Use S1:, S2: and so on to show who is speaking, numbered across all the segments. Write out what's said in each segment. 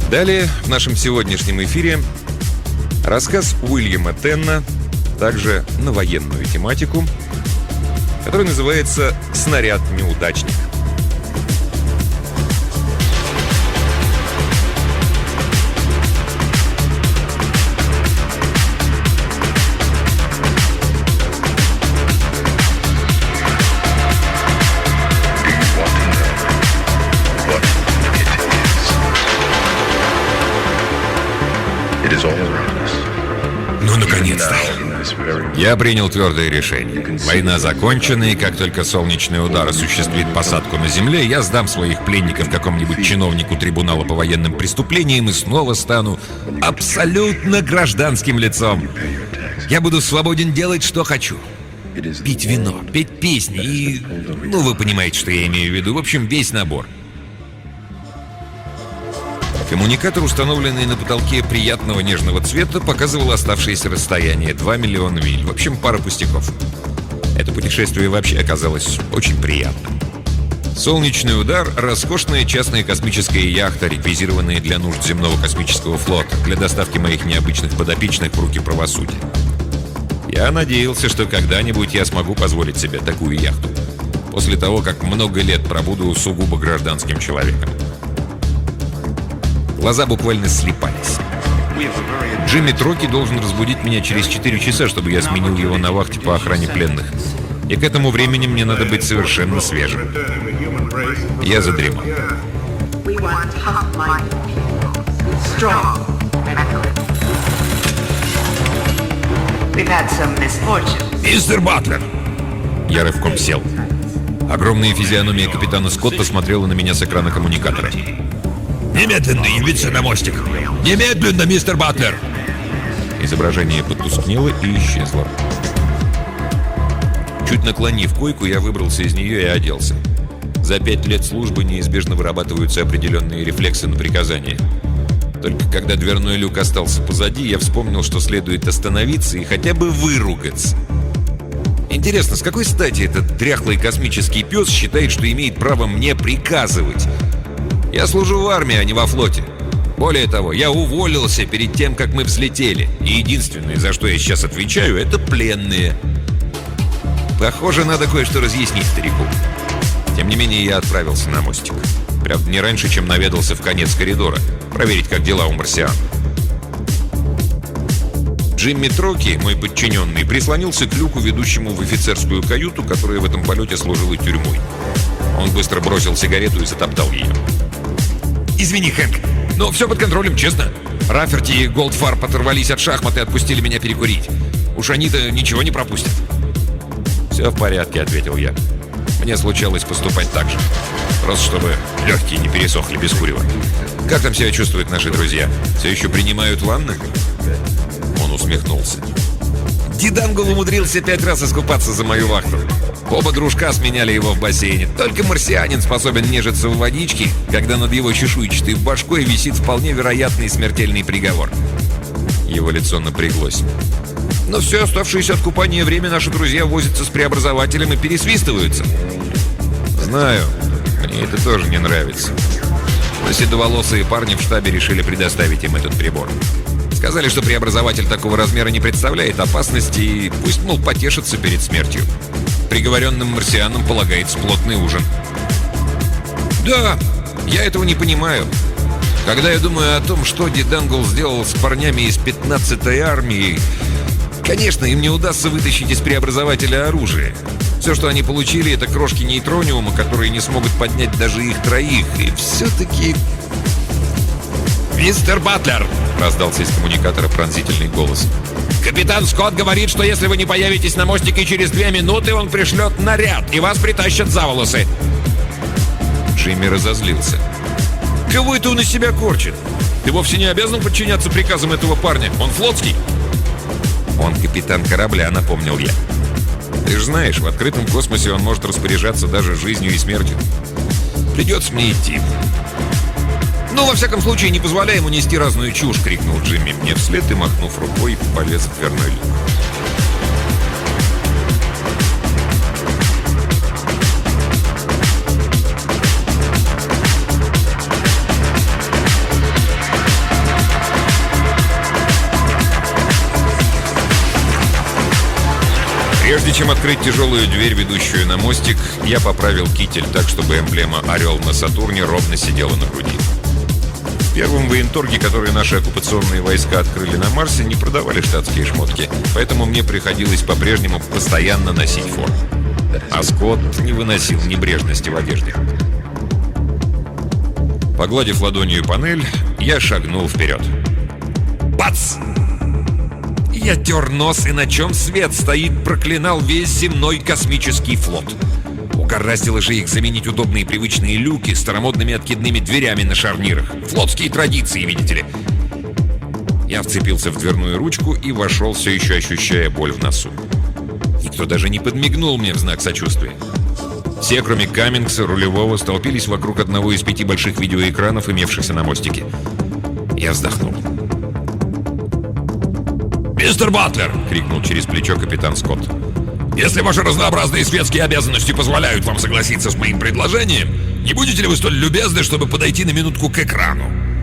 S1: Далее в нашем сегодняшнем эфире рассказ Уильяма Тенна, также на военную тематику, который называется «Снаряд-неудачник».
S2: Ну, наконец-то. Я принял твердое решение. Война закончена, и как только солнечный удар осуществит посадку на земле, я сдам своих пленников какому-нибудь чиновнику трибунала по военным преступлениям и снова стану абсолютно гражданским лицом. Я буду свободен делать, что хочу. Пить вино, петь песни и... Ну, вы понимаете, что я имею в виду. В общем, весь набор.
S1: Коммуникатор, установленный на потолке приятного нежного цвета, показывал оставшееся расстояние — 2 миллиона миль. В общем, пара пустяков. Это путешествие вообще оказалось очень приятным. Солнечный удар — роскошная частная космическая яхта, реквизированная для нужд земного космического флота, для доставки моих необычных подопечных в руки правосудия. Я надеялся, что когда-нибудь я смогу позволить себе такую яхту, после того, как много лет пробуду сугубо гражданским человеком. Глаза буквально слипались. Джимми Троки должен разбудить меня через 4 часа, чтобы я сменил его на вахте по охране пленных. И к этому времени мне надо быть совершенно свежим. Я задремал.
S2: Мистер Батлер!
S1: Я рывком сел. Огромная физиономия капитана Скотта смотрела на меня с экрана коммуникатора.
S2: Немедленно явиться на мостик! Немедленно, мистер Батлер!
S1: Изображение потускнело и исчезло. Чуть наклонив койку, я выбрался из нее и оделся. За 5 лет службы неизбежно вырабатываются определенные рефлексы на приказания. Только когда дверной люк остался позади, я вспомнил, что следует остановиться и хотя бы выругаться. Интересно, с какой стати этот дряхлый космический пес считает, что имеет право мне приказывать? Я служу в армии, а не во флоте. Более того, я уволился перед тем, как мы взлетели. И единственное, за что я сейчас отвечаю, это пленные. Похоже, надо кое-что разъяснить старику. Тем не менее, я отправился на мостик. Правда, не раньше, чем наведался в конец коридора. Проверить, как дела у марсиан. Джимми Троки, мой подчиненный, прислонился к люку, ведущему в офицерскую каюту, которая в этом полете служила тюрьмой. Он быстро бросил сигарету и затоптал ее.
S2: Извини, Хэнк, но все под контролем, честно. Рафферти и Голдфарб оторвались от шахмат и отпустили меня перекурить. Уж они-то ничего не пропустят.
S1: «Все в порядке», — ответил я. «Мне случалось поступать так же. Просто чтобы легкие не пересохли без курева. Как там себя чувствуют наши друзья? Все еще принимают ванны?» Он усмехнулся.
S2: Дидангл умудрился 5 раз искупаться за мою вахту. Оба дружка сменяли его в бассейне. Только марсианин способен нежиться в водичке, когда над его чешуйчатой башкой висит вполне вероятный смертельный приговор.
S1: Его лицо напряглось.
S2: Но все оставшееся от купания время наши друзья возятся с преобразователем и пересвистываются.
S1: Знаю, мне это тоже не нравится. Но седоволосые парни в штабе решили предоставить им этот прибор.
S2: Сказали, что преобразователь такого размера не представляет опасности, и пусть, мол, потешатся перед смертью. Приговоренным марсианам полагается плотный ужин. Да, я этого не понимаю. Когда я думаю о том, что Дидангл сделал с парнями из 15-й армии, конечно, им не удастся вытащить из преобразователя оружие. Все, что они получили, это крошки нейтрониума, которые не смогут поднять даже их троих. И все-таки... «Мистер Батлер!» — раздался из коммуникатора пронзительный голос. «Капитан Скотт говорит, что если вы не появитесь на мостике через 2 минуты, он пришлет наряд, и вас притащат за волосы!»
S1: Джимми разозлился.
S2: «Кого это он из себя корчит? Ты вовсе не обязан подчиняться приказам этого парня. Он флотский!»
S1: «Он капитан корабля», — напомнил я. «Ты же знаешь, в открытом космосе он может распоряжаться даже жизнью и смертью.
S2: Придется мне идти». «Ну, во всяком случае, не позволяй ему нести разную чушь!» — крикнул Джимми мне вслед и, махнув рукой, полез в дверной люк.
S1: чем открыть тяжелую дверь, ведущую на мостик, я поправил китель так, чтобы эмблема «Орел» на Сатурне ровно сидела на груди. В первом военторге, который наши оккупационные войска открыли на Марсе, не продавали штатские шмотки, поэтому мне приходилось по-прежнему постоянно носить форму. А Скотт не выносил небрежности в одежде. Погладив ладонью панель, я шагнул вперед. Бац! Я тер нос, и на чем свет стоит, проклинал весь земной космический флот. Угораздило же их заменить удобные привычные люки старомодными откидными дверями на шарнирах. Флотские традиции, видите ли. Я вцепился в дверную ручку и вошел, все еще ощущая боль в носу. Никто даже не подмигнул мне в знак сочувствия. Все, кроме Каммингса, рулевого, столпились вокруг одного из 5 больших видеоэкранов, имевшихся на мостике. Я вздохнул.
S2: «Мистер Батлер!» —
S1: крикнул через плечо капитан Скотт.
S2: «Если ваши разнообразные светские обязанности позволяют вам согласиться с моим предложением, не будете ли вы столь любезны, чтобы подойти на минутку к экрану?»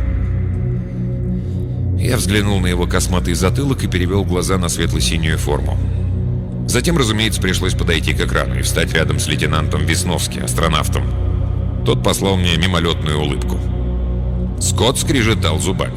S1: Я взглянул на его косматый затылок и перевел глаза на светло-синюю форму. Затем, разумеется, пришлось подойти к экрану и встать рядом с лейтенантом Весновски, астронавтом. Тот послал мне мимолетную улыбку. Скотт скрежетал зубами.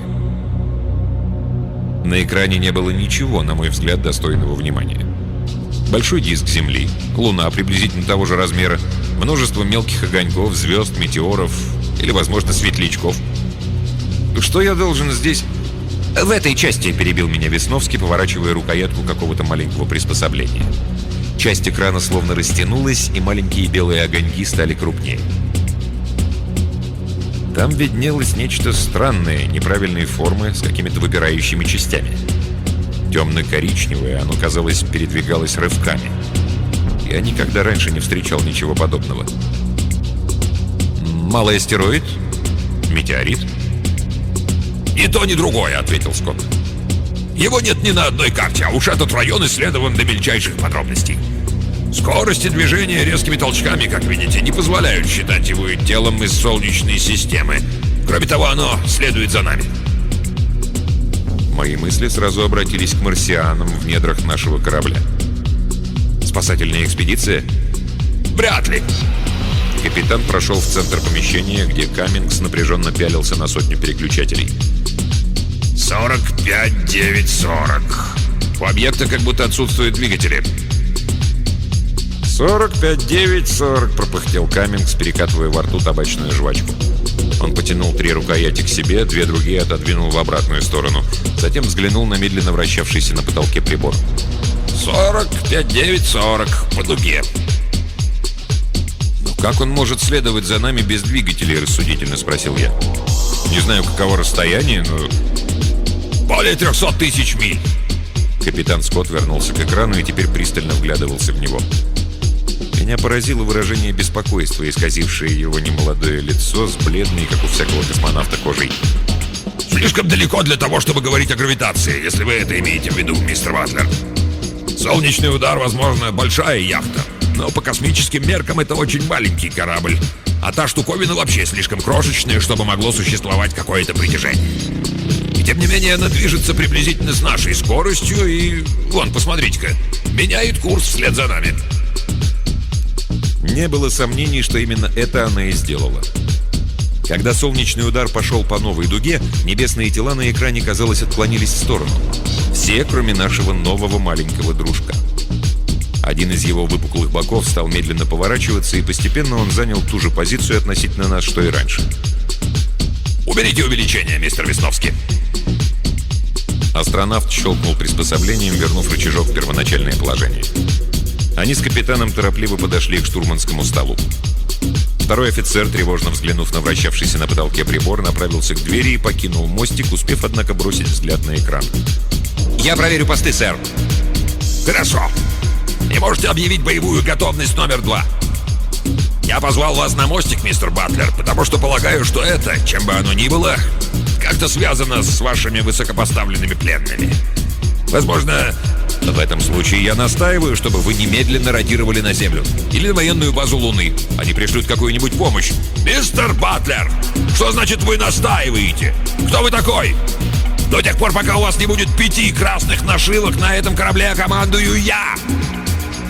S1: На экране не было ничего, на мой взгляд, достойного внимания. Большой диск Земли, Луна приблизительно того же размера, множество мелких огоньков, звезд, метеоров или, возможно, светлячков. Что я должен здесь... В этой части, перебил меня Весновский, поворачивая рукоятку какого-то маленького приспособления. Часть экрана словно растянулась, и маленькие белые огоньки стали крупнее. Там виднелось нечто странное, неправильной формы, с какими-то выгорающими частями. Темно-коричневое, оно, казалось, передвигалось рывками. Я никогда раньше не встречал ничего подобного. Малый астероид? Метеорит?
S2: «Ни то, ни другое», — ответил Скотт. «Его нет ни на одной карте, а уж этот район исследован до мельчайших подробностей. Скорости движения резкими толчками, как видите, не позволяют считать его телом из Солнечной системы. Кроме того, оно следует за нами».
S1: Мои мысли сразу обратились к марсианам в недрах нашего корабля. Спасательная экспедиция?
S2: «Вряд ли».
S1: Капитан прошел в центр помещения, где Каммингс напряженно пялился на сотню переключателей.
S2: 45-9-40.
S1: У объекта как будто отсутствуют двигатели. 45-9-40, пропыхтел Каммингс, перекатывая во рту табачную жвачку. Он потянул 3 рукояти к себе, 2 другие отодвинул в обратную сторону. Затем взглянул на медленно вращавшийся на потолке прибор.
S2: 45-9-40 по дуге.
S1: «Как он может следовать за нами без двигателей?» — рассудительно спросил я. «Не знаю, каково расстояние, но...»
S2: «Более 300 тысяч миль!»
S1: Капитан Скотт вернулся к экрану и теперь пристально вглядывался в него. Меня поразило выражение беспокойства, исказившее его немолодое лицо с бледной, как у всякого космонавта, кожей.
S2: «Слишком далеко для того, чтобы говорить о гравитации, если вы это имеете в виду, мистер Батлер. Солнечный удар, возможно, большая яхта, но по космическим меркам это очень маленький корабль. А та штуковина вообще слишком крошечная, чтобы могло существовать какое-то притяжение. И тем не менее она движется приблизительно с нашей скоростью и... Вон, посмотрите-ка, меняет курс вслед за нами».
S1: Не было сомнений, что именно это она и сделала. Когда солнечный удар пошел по новой дуге, небесные тела на экране, казалось, отклонились в сторону. Все, кроме нашего нового маленького дружка. Один из его выпуклых боков стал медленно поворачиваться, и постепенно он занял ту же позицию относительно нас, что и раньше.
S2: «Уберите увеличение, мистер Весновский!»
S1: Астронавт щелкнул приспособлением, вернув рычажок в первоначальное положение. Они с капитаном торопливо подошли к штурманскому столу. Второй офицер, тревожно взглянув на вращавшийся на потолке прибор, направился к двери и покинул мостик, успев, однако, бросить взгляд на экран.
S2: «Я проверю посты, сэр». «Хорошо. И можете объявить боевую готовность номер 2. Я позвал вас на мостик, мистер Батлер, потому что полагаю, что это, чем бы оно ни было, как-то связано с вашими высокопоставленными пленными. Возможно, в этом случае я настаиваю, чтобы вы немедленно радировали на Землю или на военную базу Луны. Они пришлют какую-нибудь помощь». «Мистер Батлер, что значит вы настаиваете? Кто вы такой? До тех пор, пока у вас не будет 5 красных нашивок на этом корабле, командую я!»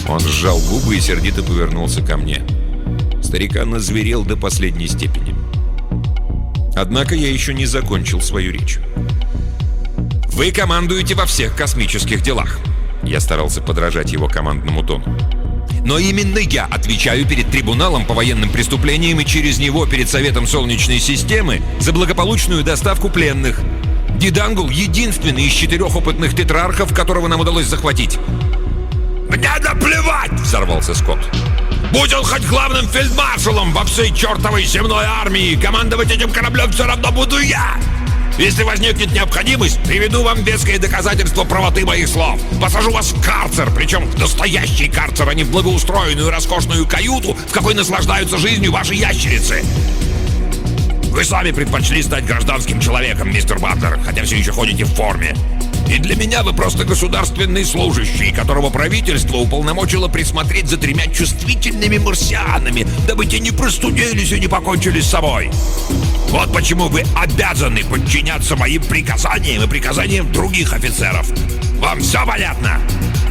S1: Он сжал губы и сердито повернулся ко мне. Старикан озверел до последней степени. Однако я еще не закончил свою речь.
S2: «Вы командуете во всех космических делах».
S1: Я старался подражать его командному тону.
S2: «Но именно я отвечаю перед трибуналом по военным преступлениям и через него перед Советом Солнечной системы за благополучную доставку пленных. Дидангул — единственный из 4 опытных тетрархов, которого нам удалось захватить». «Мне наплевать!» — взорвался Скотт. «Будь он хоть главным фельдмаршалом во всей чертовой земной армии, командовать этим кораблем все равно буду я! Если возникнет необходимость, приведу вам веское доказательство правоты моих слов. Посажу вас в карцер, причем в настоящий карцер, а не в благоустроенную роскошную каюту, в какой наслаждаются жизнью ваши ящерицы. Вы сами предпочли стать гражданским человеком, мистер Батлер, хотя все еще ходите в форме. И для меня вы просто государственный служащий, которого правительство уполномочило присмотреть за 3 чувствительными марсианами, дабы те не простудились и не покончили с собой. Вот почему вы обязаны подчиняться моим приказаниям и приказаниям других офицеров. Вам все понятно?»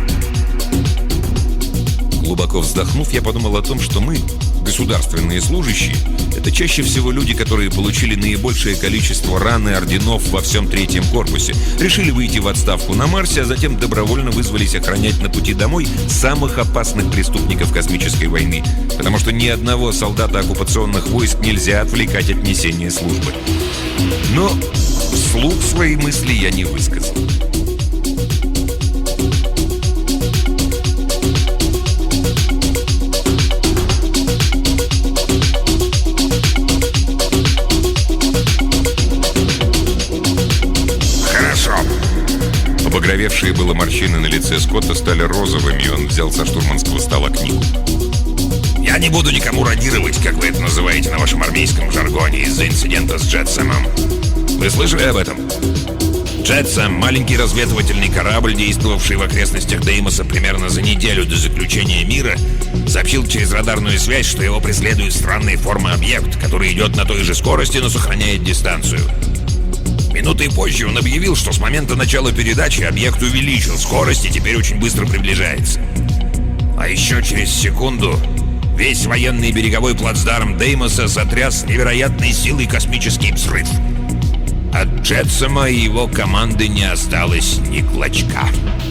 S1: Глубоко вздохнув, я подумал о том, что мы, государственные служащие, это чаще всего люди, которые получили наибольшее количество ран и орденов во всем 3-м корпусе, решили выйти в отставку на Марсе, а затем добровольно вызвались охранять на пути домой самых опасных преступников космической войны, потому что ни одного солдата оккупационных войск нельзя отвлекать от несения службы. Но вслух свои мысли я не высказал. Побагровевшие было морщины на лице Скотта стали розовыми, и он взял со штурманского стола книгу.
S2: «Я не буду никому радировать, как вы это называете на вашем армейском жаргоне, из-за инцидента с Джетсомом. Вы слышали об этом? Джетсом — маленький разведывательный корабль, действовавший в окрестностях Деймоса примерно за неделю до заключения мира, сообщил через радарную связь, что его преследует странной формы объект, который идет на той же скорости, но сохраняет дистанцию. Минутой позже он объявил, что с момента начала передачи объект увеличил скорость и теперь очень быстро приближается. А еще через секунду весь военный береговой плацдарм Деймоса сотряс невероятной силой космический взрыв. От Джетсома и его команды не осталось ни клочка.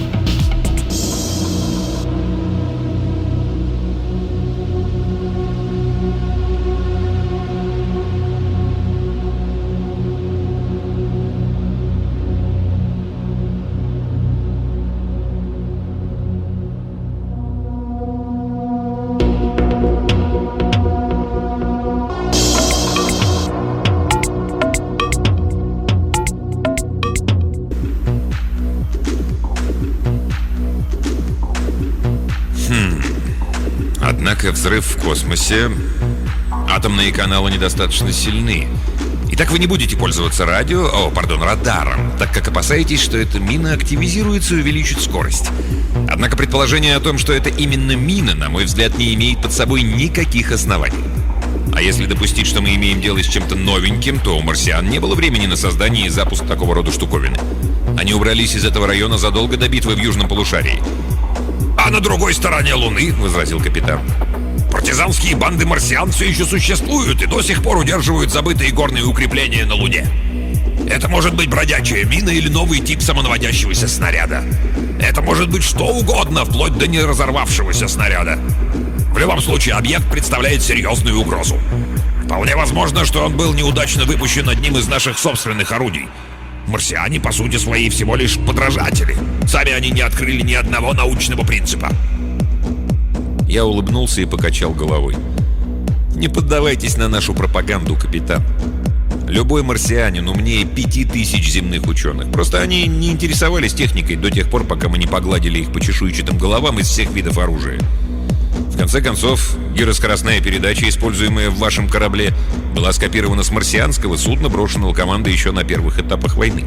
S1: Однако взрыв в космосе, атомные каналы недостаточно сильны. Итак, вы не будете пользоваться радаром, так как опасаетесь, что эта мина активизируется и увеличит скорость. Однако предположение о том, что это именно мина, на мой взгляд, не имеет под собой никаких оснований. А если допустить, что мы имеем дело с чем-то новеньким, то у марсиан не было времени на создание и запуск такого рода штуковины. Они убрались из этого района задолго до битвы в Южном полушарии.
S2: «А на другой стороне Луны, — возразил капитан, — партизанские банды марсиан все еще существуют и до сих пор удерживают забытые горные укрепления на Луне. Это может быть бродячая мина или новый тип самонаводящегося снаряда. Это может быть что угодно, вплоть до неразорвавшегося снаряда. В любом случае, объект представляет серьезную угрозу. Вполне возможно, что он был неудачно выпущен одним из наших собственных орудий. Марсиане, по сути своей, всего лишь подражатели. Сами они не открыли ни одного научного принципа».
S1: Я улыбнулся и покачал головой. Не поддавайтесь на нашу пропаганду, капитан. Любой марсианин умнее 5000 земных ученых. Просто они не интересовались техникой до тех пор, пока мы не погладили их по чешуйчатым головам из всех видов оружия. В конце концов, гироскоростная передача, используемая в вашем корабле, была скопирована с марсианского судна, брошенного командой еще на первых этапах войны.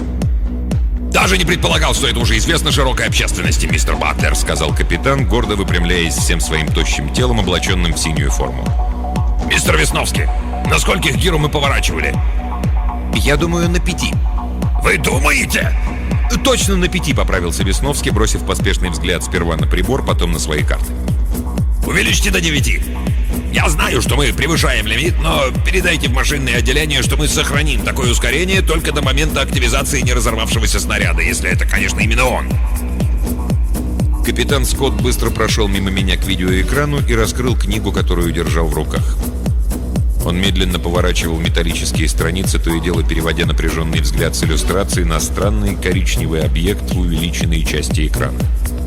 S2: «Даже не предполагал, что это уже известно широкой общественности, мистер Батлер», — сказал капитан, гордо выпрямляясь всем своим тощим телом, облаченным в синюю форму. «Мистер Весновский, на скольких гиру мы поворачивали?»
S1: «Я думаю, на 5».
S2: «Вы думаете?
S1: «Точно на 5», — поправился Весновский, бросив поспешный взгляд сперва на прибор, потом на свои карты.
S2: «Увеличьте до 9. Я знаю, что мы превышаем лимит, но передайте в машинное отделение, что мы сохраним такое ускорение только до момента активизации не разорвавшегося снаряда, если это, конечно, именно он».
S1: Капитан Скотт быстро прошел мимо меня к видеоэкрану и раскрыл книгу, которую держал в руках. Он медленно поворачивал металлические страницы, то и дело переводя напряженный взгляд с иллюстрации на странный коричневый объект в увеличенной части экрана.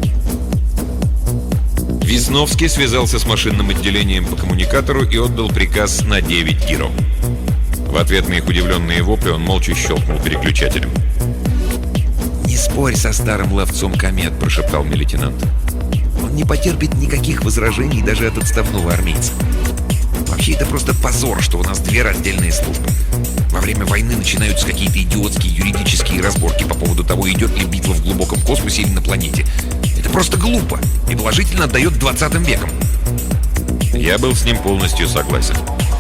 S1: Весновский связался с машинным отделением по коммуникатору и отдал приказ на 9 гиро. В ответ на их удивленные вопли он молча щелкнул переключателем.
S2: «Не спорь со старым ловцом комет», — прошептал мне лейтенант. «Он не потерпит никаких возражений даже от отставного армейца. Вообще, это просто позор, что у нас 2 раздельные службы. Во время войны начинаются какие-то идиотские юридические разборки по поводу того, идет ли битва в глубоком космосе или на планете. Это просто глупо и положительно отдает 20 веком».
S1: Я был с ним полностью согласен.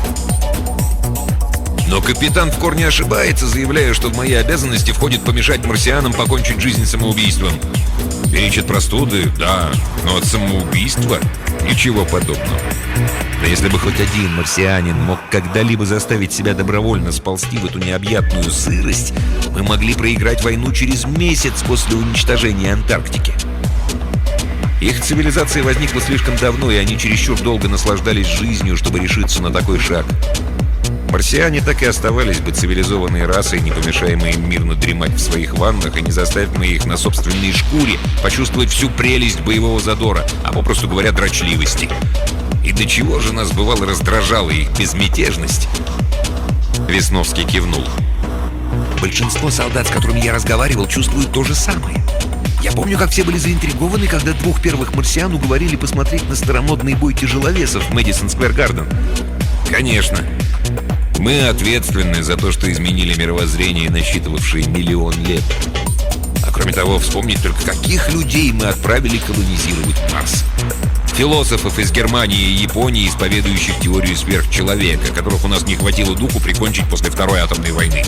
S2: Но капитан в корне ошибается, заявляя, что в мои обязанности входит помешать марсианам покончить жизнь самоубийством.
S1: Лечат простуды, да, но от самоубийства ничего подобного.
S2: Да если бы хоть один марсианин мог когда-либо заставить себя добровольно сползти в эту необъятную сырость, мы могли проиграть войну через месяц после уничтожения Антарктики. Их цивилизация возникла слишком давно, и они чересчур долго наслаждались жизнью, чтобы решиться на такой шаг. Марсиане так и оставались бы цивилизованной расой, не помешая им мирно дремать в своих ваннах и не заставив мы их на собственной шкуре почувствовать всю прелесть боевого задора, а попросту говоря, дрочливости. И до чего же нас бывало раздражала их безмятежность?
S1: Весновский кивнул.
S2: Большинство солдат, с которыми я разговаривал, чувствуют то же самое. Я помню, как все были заинтригованы, когда 2 первых марсиан уговорили посмотреть на старомодный бой тяжеловесов в Мэдисон Сквер Гарден.
S1: Конечно. Мы ответственны за то, что изменили мировоззрение, насчитывавшее 1 000 000 лет.
S2: А кроме того, вспомнить только, каких людей мы отправили колонизировать Марс.
S1: Философов из Германии и Японии, исповедующих теорию сверхчеловека, которых у нас не хватило духу прикончить после Второй атомной войны.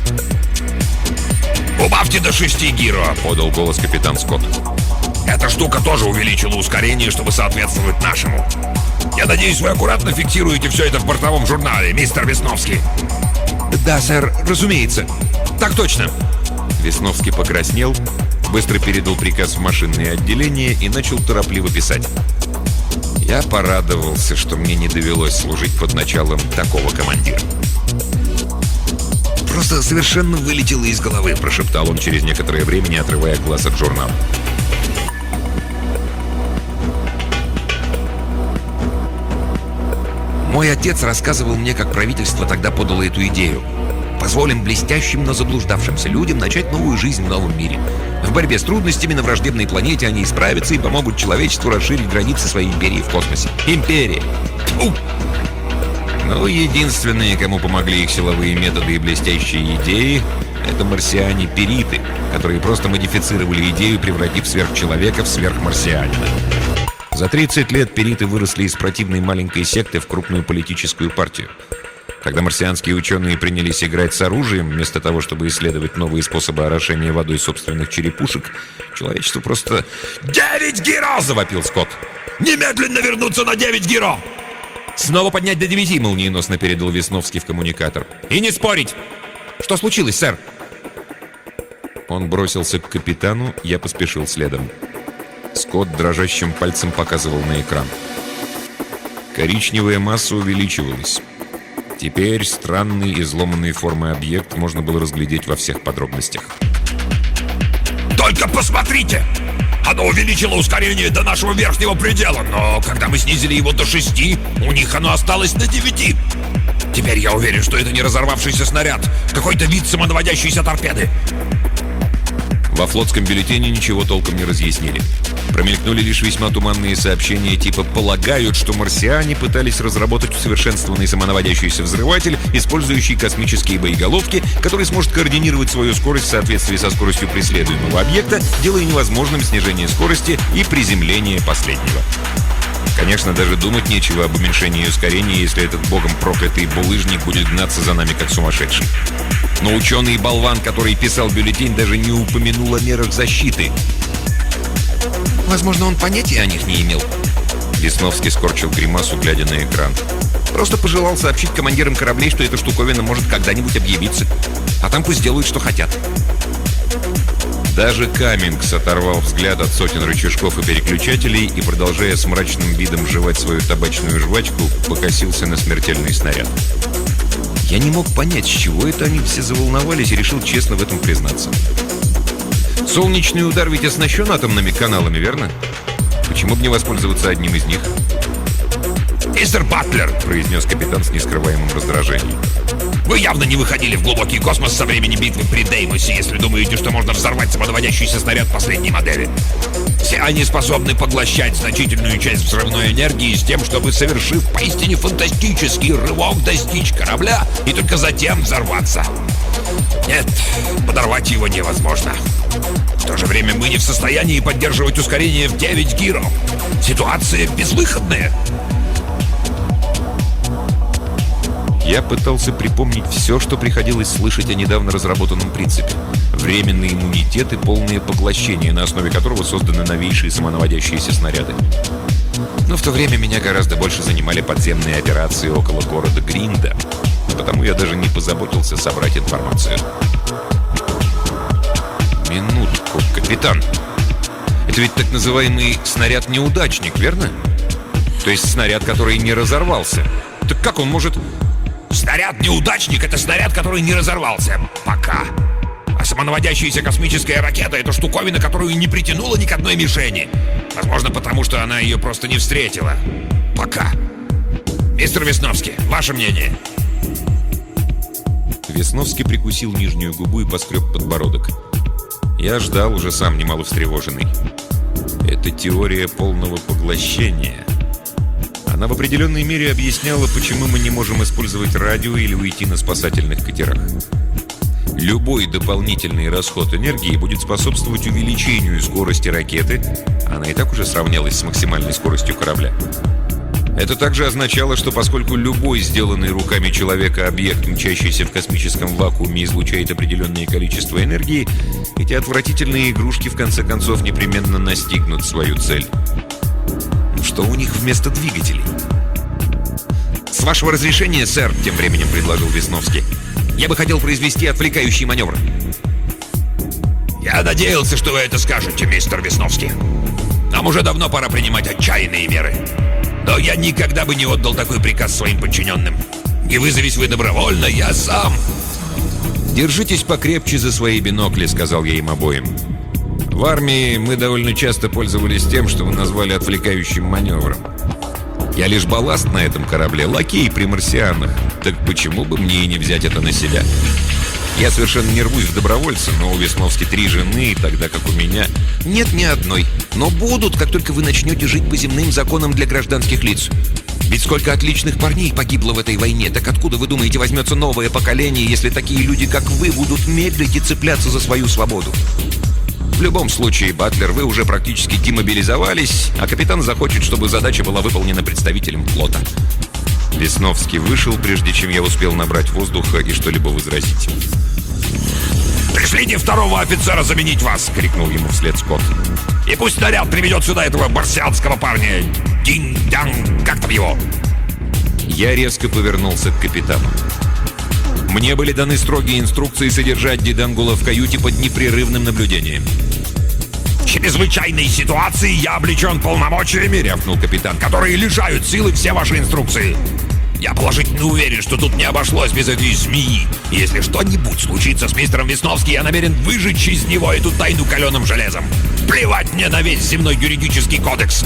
S2: «Убавьте до 6 гиро», — подал голос капитан Скотт. «Эта штука тоже увеличила ускорение, чтобы соответствовать нашему. Я надеюсь, вы аккуратно фиксируете все это в бортовом журнале, мистер Весновский».
S1: «Да, сэр, разумеется. Так точно». Весновский покраснел, быстро передал приказ в машинное отделение и начал торопливо писать. Я порадовался, что мне не довелось служить под началом такого командира.
S2: «Просто совершенно вылетело из головы», — прошептал он через некоторое время, не отрывая глаз от журнала. Мой отец рассказывал мне, как правительство тогда подало эту идею. Позволим блестящим, но заблуждавшимся людям начать новую жизнь в новом мире. В борьбе с трудностями на враждебной планете они исправятся и помогут человечеству расширить границы своей империи в космосе. Империя! Тьфу! Но единственные, кому помогли их силовые методы и блестящие идеи, это марсиане-периты, которые просто модифицировали идею, превратив сверхчеловека в сверхмарсианина. За 30 лет периты выросли из противной маленькой секты в крупную политическую партию. Когда марсианские ученые принялись играть с оружием, вместо того, чтобы исследовать новые способы орошения водой собственных черепушек, человечество просто... «9 гиро!» — завопил Скотт. «Немедленно вернуться на 9 гиро!»
S1: «Снова поднять до 9!» — молниеносно передал Весновский в коммуникатор. «И не спорить! Что случилось, сэр?» Он бросился к капитану, я поспешил следом. Скотт дрожащим пальцем показывал на экран. Коричневая масса увеличивалась. Теперь странный изломанной формы объект можно было разглядеть во всех подробностях.
S2: «Только посмотрите! Оно увеличило ускорение до нашего верхнего предела, но когда мы снизили его до 6, у них оно осталось на 9. Теперь я уверен, что это не разорвавшийся снаряд, какой-то вид самонаводящейся торпеды».
S1: Во флотском бюллетене ничего толком не разъяснили. Промелькнули лишь весьма туманные сообщения типа «полагают, что марсиане пытались разработать усовершенствованный самонаводящийся взрыватель, использующий космические боеголовки, который сможет координировать свою скорость в соответствии со скоростью преследуемого объекта, делая невозможным снижение скорости и приземление последнего». Конечно, даже думать нечего об уменьшении ускорения, если этот богом проклятый булыжник будет гнаться за нами как сумасшедший. Но ученый-болван, который писал бюллетень, даже не упомянул о мерах защиты. Возможно, он понятия о них не имел. Весновский скорчил гримасу, глядя на экран. Просто пожелал сообщить командирам кораблей, что эта штуковина может когда-нибудь объявиться. А там пусть делают, что хотят. Даже Каммингс оторвал взгляд от сотен рычажков и переключателей и, продолжая с мрачным видом жевать свою табачную жвачку, покосился на смертельный снаряд. Я не мог понять, с чего это они все заволновались, и решил честно в этом признаться. Солнечный удар ведь оснащен атомными каналами, верно? Почему бы не воспользоваться одним из них?
S2: «Мистер Батлер», — произнес капитан с нескрываемым раздражением, «вы явно не выходили в глубокий космос со времени битвы при Деймосе, если думаете, что можно взорвать самонаводящийся снаряд последней модели. Все они способны поглощать значительную часть взрывной энергии с тем, чтобы, совершив поистине фантастический рывок, достичь корабля и только затем взорваться. Нет, подорвать его невозможно. В то же время мы не в состоянии поддерживать ускорение в 9 гиров. Ситуация безвыходная».
S1: Я пытался припомнить все, что приходилось слышать о недавно разработанном принципе. Временный иммунитет и полное поглощение, на основе которого созданы новейшие самонаводящиеся снаряды. Но в то время меня гораздо больше занимали подземные операции около города Гринда, потому я даже не позаботился собрать информацию. Минутку, капитан. Это ведь так называемый снаряд-неудачник, верно? То есть снаряд, который не разорвался. Так как он может...
S2: Снаряд-неудачник — это снаряд, который не разорвался. Пока. А самонаводящаяся космическая ракета — это штуковина, которую не притянула ни к одной мишени. Возможно, потому что она ее просто не встретила. Пока. Мистер Весновский, ваше мнение?
S1: Весновский прикусил нижнюю губу и поскреб подбородок. Я ждал, уже сам немало встревоженный. Это теория полного поглощения. Она в определенной мере объясняла, почему мы не можем использовать радио или уйти на спасательных катерах. Любой дополнительный расход энергии будет способствовать увеличению скорости ракеты, она и так уже сравнялась с максимальной скоростью корабля. Это также означало, что поскольку любой сделанный руками человека объект, мчащийся в космическом вакууме, излучает определенное количество энергии, эти отвратительные игрушки в конце концов непременно настигнут свою цель. Что у них вместо двигателей? «С вашего разрешения, сэр», — тем временем предложил Весновский, «я бы хотел произвести отвлекающий маневр».
S2: Я надеялся, что вы это скажете, мистер Весновский. Нам уже давно пора принимать отчаянные меры. Но я никогда бы не отдал такой приказ своим подчиненным. Не вызовись вы добровольно, я сам.
S1: «Держитесь покрепче за свои бинокли», — сказал я им обоим. «В армии мы довольно часто пользовались тем, что вы назвали отвлекающим маневром. Я лишь балласт на этом корабле, лакей при марсианах. Так почему бы мне и не взять это на себя? Я совершенно не рвусь в добровольцы, но у Весновски 3 жены, тогда как у меня... Нет ни одной. Но будут, как только вы начнете жить по земным законам для гражданских лиц. Ведь сколько отличных парней погибло в этой войне. Так откуда, вы думаете, возьмется новое поколение, если такие люди, как вы, будут медлить и цепляться за свою свободу? В любом случае, Батлер, вы уже практически демобилизовались, а капитан захочет, чтобы задача была выполнена представителем флота». Весновский вышел, прежде чем я успел набрать воздуха и что-либо возразить.
S2: «Пришлите второго офицера заменить вас!» — крикнул ему вслед Скотт. «И пусть снаряд приведет сюда этого марсианского парня! Динь-дянь, как там его?»
S1: Я резко повернулся к капитану. Мне были даны строгие инструкции содержать Дидангула в каюте под непрерывным наблюдением.
S2: «В чрезвычайной ситуации я облечен полномочиями», — рявкнул капитан, «которые лишают силы все ваши инструкции. Я положительно уверен, что тут не обошлось без этой змеи. И если что-нибудь случится с мистером Весновским, я намерен выжечь из него эту тайну каленым железом. Плевать мне на весь земной юридический кодекс».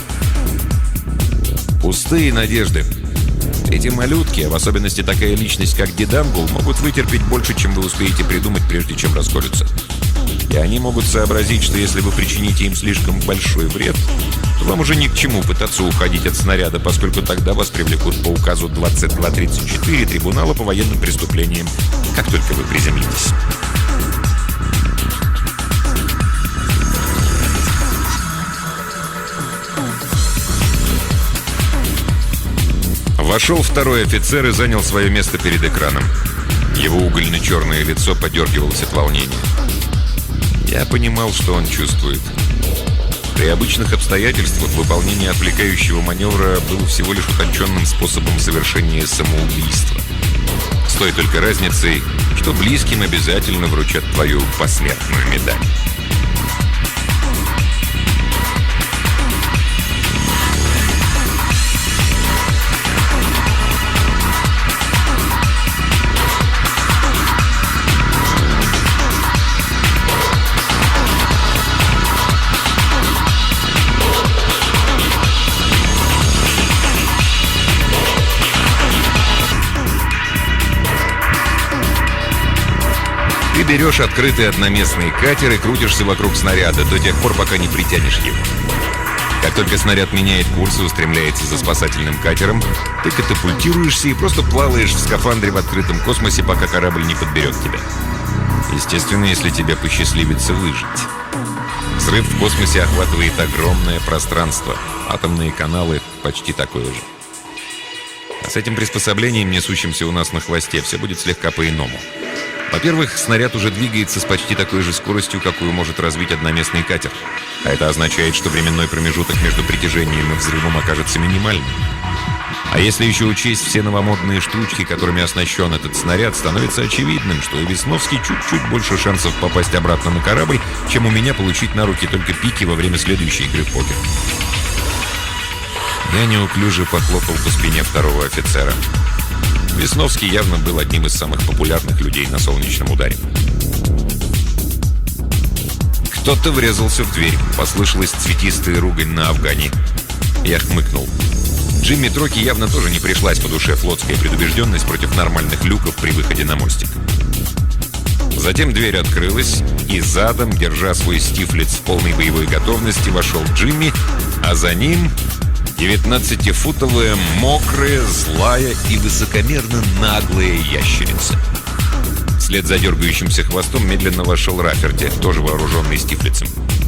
S1: Пустые надежды. Эти малютки, а в особенности такая личность, как Дидангул, могут вытерпеть больше, чем вы успеете придумать, прежде чем расколются. И они могут сообразить, что если вы причините им слишком большой вред, то вам уже ни к чему пытаться уходить от снаряда, поскольку тогда вас привлекут по указу 2234 Трибунала по военным преступлениям, как только вы приземлитесь. Вошел второй офицер и занял свое место перед экраном. Его угольно-черное лицо подергивалось от волнения. Я понимал, что он чувствует. При обычных обстоятельствах выполнение отвлекающего маневра было всего лишь утонченным способом совершения самоубийства. С той только разницей, что близким обязательно вручат твою посмертную медаль. Ты берешь открытый одноместный катер и крутишься вокруг снаряда до тех пор, пока не притянешь его. Как только снаряд меняет курс и устремляется за спасательным катером, ты катапультируешься и просто плаваешь в скафандре в открытом космосе, пока корабль не подберет тебя. Естественно, если тебе посчастливится выжить. Взрыв в космосе охватывает огромное пространство. Атомные каналы почти такое же. А с этим приспособлением, несущимся у нас на хвосте, все будет слегка по-иному. Во-первых, снаряд уже двигается с почти такой же скоростью, какую может развить одноместный катер. А это означает, что временной промежуток между притяжением и взрывом окажется минимальным. А если еще учесть все новомодные штучки, которыми оснащен этот снаряд, становится очевидным, что у Весновски чуть-чуть больше шансов попасть обратно на корабль, чем у меня получить на руки только пики во время следующей игры в покер. Я неуклюже похлопал по спине второго офицера. Весновский явно был одним из самых популярных людей на солнечном ударе. Кто-то врезался в дверь. Послышалась цветистая ругань на афгане. Я хмыкнул. Джимми Троки явно тоже не пришлась по душе флотская предубежденность против нормальных люков при выходе на мостик. Затем дверь открылась, и задом, держа свой стифлиц в полной боевой готовности, вошел Джимми, а за ним 19-футовая, мокрая, злая и высокомерно наглая ящерица. Вслед за дергающимся хвостом медленно вошел Раферти, тоже вооруженный стифлицем.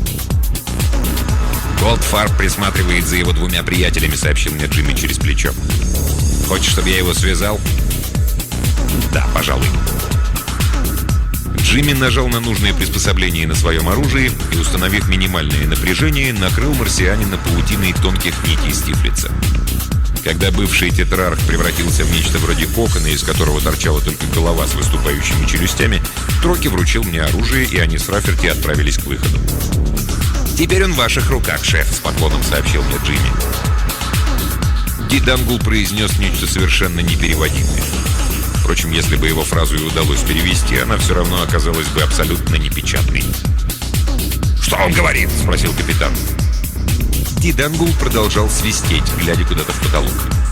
S1: «Голдфарб присматривает за его двумя приятелями», — сообщил мне Джимми через плечо. «Хочешь, чтобы я его связал?» «Да, пожалуй». Джимми нажал на нужное приспособление на своем оружии и, установив минимальное напряжение, накрыл марсианина паутиной тонких нитей стифлица. Когда бывший тетрарх превратился в нечто вроде кокона, из которого торчала только голова с выступающими челюстями, Троки вручил мне оружие, и они с Раферти отправились к выходу. «Теперь он в ваших руках, шеф», — с поклоном сообщил мне Джимми. Ди Дангул произнес нечто совершенно непереводимое. Впрочем, если бы его фразу и удалось перевести, она все равно оказалась бы абсолютно непечатной. «Что он говорит?» — спросил капитан. Ди Дангул продолжал свистеть, глядя куда-то в потолок.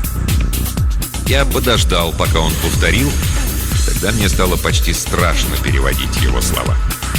S1: Я подождал, пока он повторил, и тогда мне стало почти страшно переводить его слова.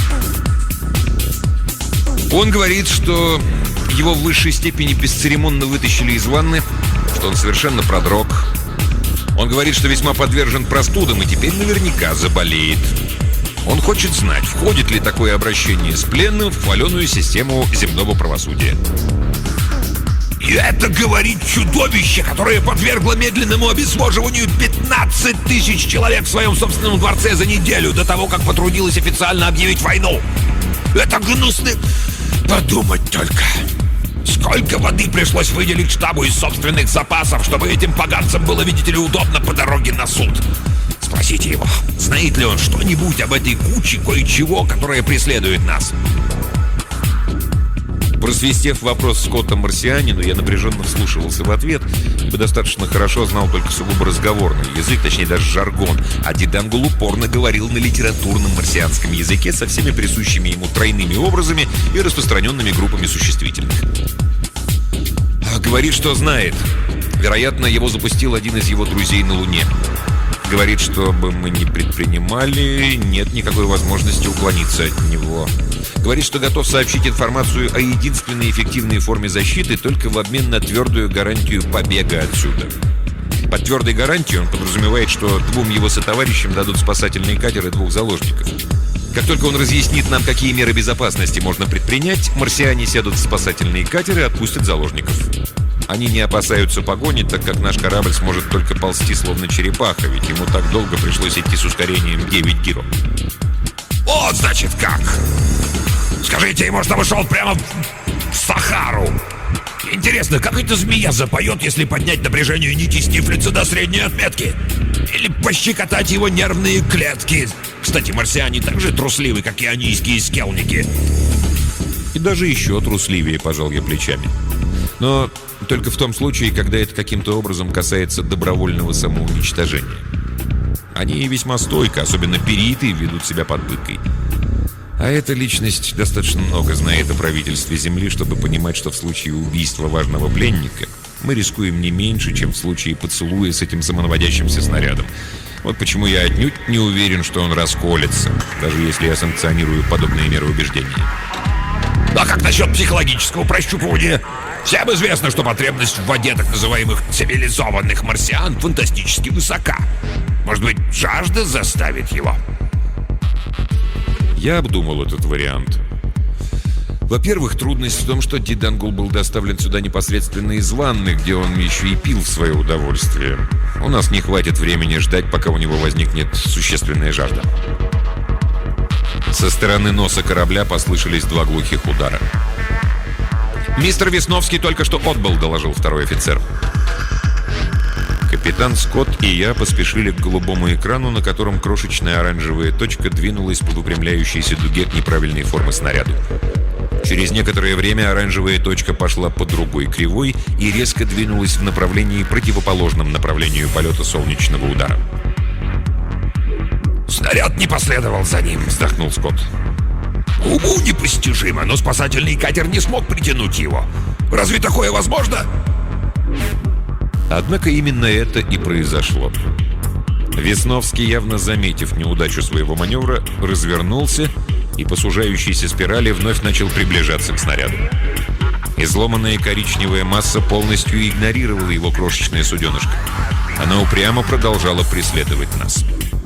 S1: Он говорит, что его в высшей степени бесцеремонно вытащили из ванны, что он совершенно продрог. Он говорит, что весьма подвержен простудам и теперь наверняка заболеет. Он хочет знать, входит ли такое обращение с пленным в хваленую систему земного правосудия. «И это говорит чудовище, которое подвергло медленному обезвоживанию 15 тысяч человек в своем собственном дворце за неделю до того, как потрудилось официально объявить войну. Это гнусно. Подумать только. Сколько воды пришлось выделить штабу из собственных запасов, чтобы этим поганцам было, видите ли, удобно по дороге на суд. Спросите его, знает ли он что-нибудь об этой куче кое-чего, которая преследует нас?» Просвистев вопрос Скотта-марсианину, я напряженно вслушивался в ответ, ибо достаточно хорошо знал только сугубо разговорный язык, точнее даже жаргон, а Ди Дангул упорно говорил на литературном марсианском языке со всеми присущими ему тройными образами и распространенными группами существительных. Говорит, что знает. Вероятно, его запустил один из его друзей на Луне. Говорит, что бы мы ни предпринимали, нет никакой возможности уклониться от него. Говорит, что готов сообщить информацию о единственной эффективной форме защиты только в обмен на твердую гарантию побега отсюда. Под твердой гарантией он подразумевает, что двум его сотоварищам дадут спасательный катер и 2 заложников. Как только он разъяснит нам, какие меры безопасности можно предпринять, марсиане сядут в спасательные катеры и отпустят заложников. Они не опасаются погони, так как наш корабль сможет только ползти, словно черепаха, ведь ему так долго пришлось идти с ускорением 9 гиро.
S2: Вот, значит, как! Скажите ему, чтобы шел прямо в Сахару! Интересно, как эта змея запоет, если поднять напряжение нити Стифлица до средней отметки? Или пощекотать его нервные клетки? Кстати, марсиане так же трусливы, как ионийские скелники.
S1: И даже еще трусливее, пожал я плечами. Но только в том случае, когда это каким-то образом касается добровольного самоуничтожения. Они весьма стойко, особенно периты, ведут себя под пыткой. А эта личность достаточно много знает о правительстве Земли, чтобы понимать, что в случае убийства важного пленника мы рискуем не меньше, чем в случае поцелуя с этим самонаводящимся снарядом. Вот почему я отнюдь не уверен, что он расколется, даже если я санкционирую подобные меры убеждения.
S2: А как насчет психологического прощупывания? Всем известно, что потребность в воде так называемых цивилизованных марсиан фантастически высока. Может быть, жажда заставит его?
S1: Я обдумал этот вариант. Во-первых, трудность в том, что Дидангул был доставлен сюда непосредственно из ванны, где он еще и пил в свое удовольствие. У нас не хватит времени ждать, пока у него возникнет существенная жажда. Со стороны носа корабля послышались 2 глухих удара. «Мистер Весновский только что отбыл», — доложил второй офицер. Капитан Скотт и я поспешили к голубому экрану, на котором крошечная оранжевая точка двинулась по выпрямляющейся дуге к неправильной формы снаряду. Через некоторое время оранжевая точка пошла по другой кривой и резко двинулась в направлении, противоположном направлению полета солнечного удара.
S2: «Снаряд не последовал за ним», — вздохнул Скотт. «Уму непостижимо, но спасательный катер не смог притянуть его. Разве такое возможно?»
S1: Однако именно это и произошло. Весновский, явно заметив неудачу своего маневра, развернулся и по сужающейся спирали вновь начал приближаться к снаряду. Изломанная коричневая масса полностью игнорировала его крошечное суденышко. Она упрямо продолжала преследовать нас.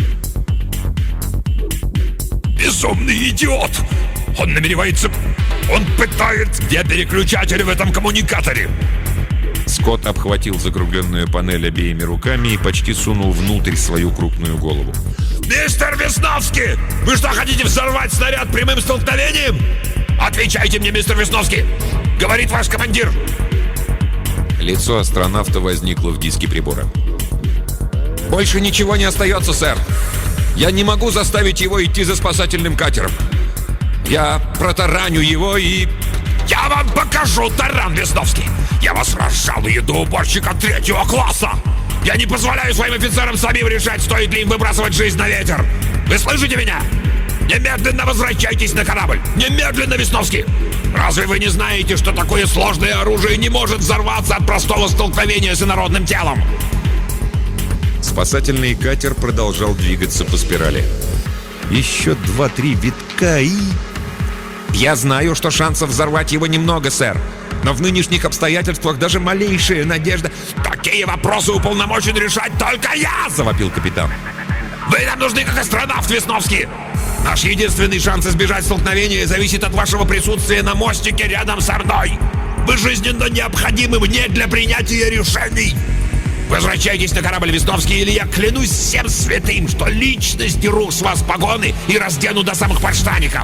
S2: «Безумный идиот! Он намеревается... Он пытается... Где переключатель в этом коммуникаторе?»
S1: Скотт обхватил закругленную панель обеими руками и почти сунул внутрь свою крупную голову.
S2: «Мистер Весновский! Вы что, хотите взорвать снаряд прямым столкновением? Отвечайте мне, мистер Весновский! Говорит ваш командир!»
S1: Лицо астронавта возникло в диске прибора.
S3: «Больше ничего не остается, сэр. Я не могу заставить его идти за спасательным катером. Я протараню его и...»
S2: «Я вам покажу таран, Весновский! Я вас разжалую до уборщика 3-го класса! Я не позволяю своим офицерам самим решать, стоит ли им выбрасывать жизнь на ветер! Вы слышите меня? Немедленно возвращайтесь на корабль! Немедленно, Весновский! Разве вы не знаете, что такое сложное оружие не может взорваться от простого столкновения с инородным телом?»
S1: Спасательный катер продолжал двигаться по спирали. Еще 2-3 витка и...
S3: Я знаю, что шансов взорвать его немного, сэр. Но в нынешних обстоятельствах даже малейшая надежда...
S2: «Такие вопросы уполномочен решать только я!» — завопил капитан. «Вы нам нужны как астронавт, Весновский! Наш единственный шанс избежать столкновения зависит от вашего присутствия на мостике рядом со мной! Вы жизненно необходимы мне для принятия решений! Возвращайтесь на корабль, Весновский, или я клянусь всем святым, что лично сдеру с вас погоны и раздену до самых подштаников!»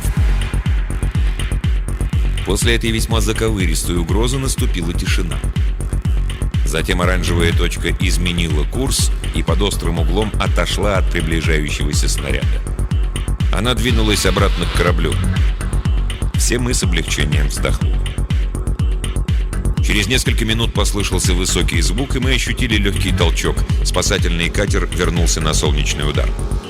S1: После этой весьма заковыристой угрозы наступила тишина. Затем оранжевая точка изменила курс и под острым углом отошла от приближающегося снаряда. Она двинулась обратно к кораблю. Все мы с облегчением вздохнули. Через несколько минут послышался высокий звук, и мы ощутили легкий толчок. Спасательный катер вернулся на солнечный удар.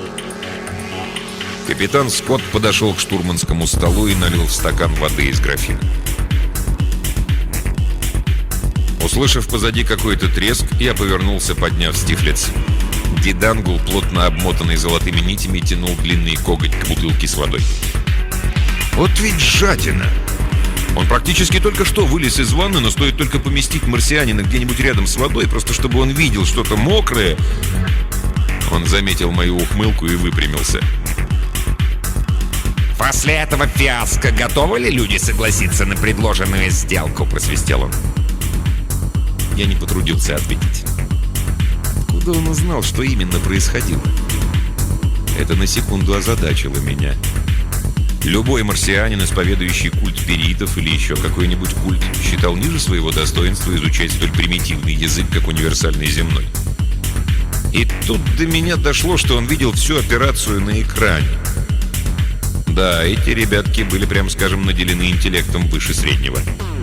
S1: Капитан Скотт подошел к штурманскому столу и налил в стакан воды из графина. Услышав позади какой-то треск, я повернулся, подняв стифлец. Дидангул, плотно обмотанный золотыми нитями, тянул длинный коготь к бутылке с водой. Вот ведь жадина! Он практически только что вылез из ванны, но стоит только поместить марсианина где-нибудь рядом с водой, просто чтобы он видел что-то мокрое. Он заметил мою ухмылку и выпрямился.
S3: «После этого фиаско готовы ли люди согласиться на предложенную сделку?» — просвистел он.
S1: Я не потрудился ответить. Откуда он узнал, что именно происходило? Это на секунду озадачило меня. Любой марсианин, исповедующий культ перитов или еще какой-нибудь культ, считал ниже своего достоинства изучать столь примитивный язык, как универсальный земной. И тут до меня дошло, что он видел всю операцию на экране. Да, эти ребятки были, прям скажем, наделены интеллектом выше среднего.